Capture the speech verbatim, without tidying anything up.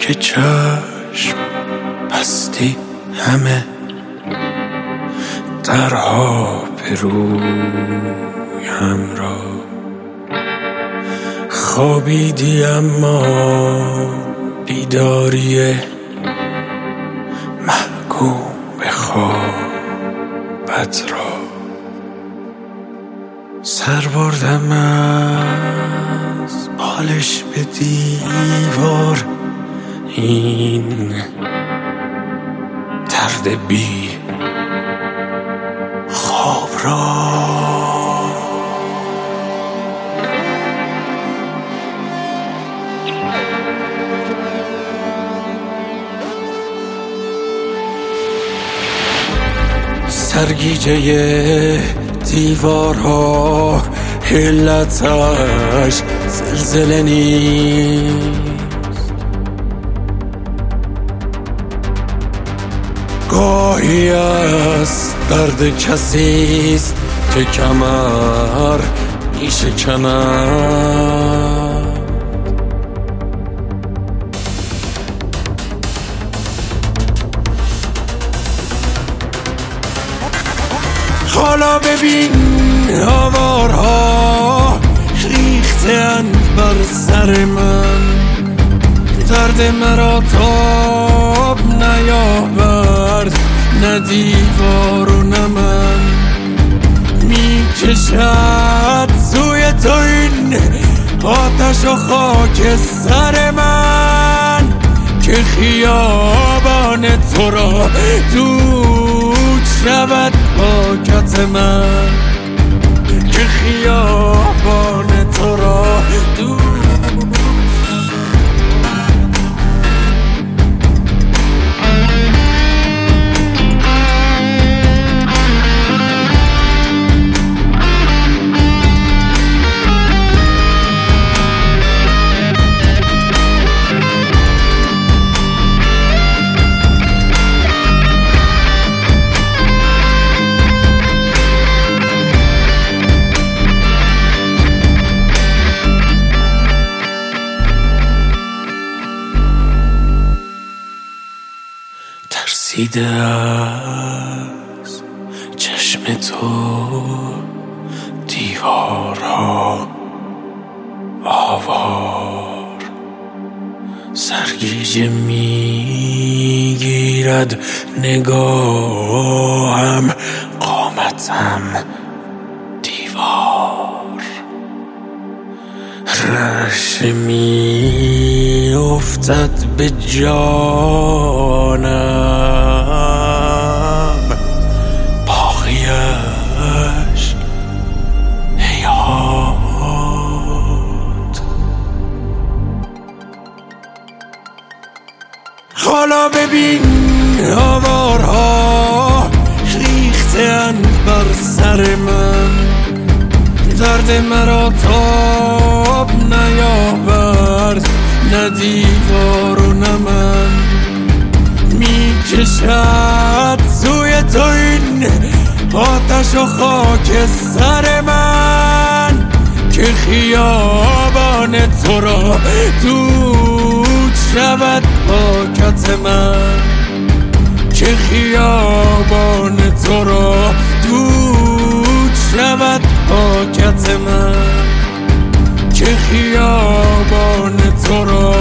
که چشم بستی همه درها به رویم را، خوابیدی اما بیداری محکوم به خوابت را. سر بردم از بالش به دیوار، این درد بی خواب را. سرگیجه دیوارها علتش زلزله نیست، گاهی از درد کسیست که کمر می شکند. حالا ببین آوارها ریختند بر سر من، درد مرا تاب نیاورد نه دیوار و نه من. می کشد سوی تو این آتش و خاک سر من، که خیابان تو را دود شود پاکت من، که خیابان تو را دود. ترسیده از چشم تو دیوارها آوار، سرگیجه میگیرد نگاهم قامتم دیوار، رعشه می افتد به جانم، باقیش حیات. حالا ببین آوارها ریختند بر سر من، درد مرا تاب نیاورد نه دیوار و نه من. می کشد سوی تو این آتش و خاک سر من، که خیابان تو را دود شود پاکت من، که خیابان تو را دود شود پاکت من، که خیابان تو را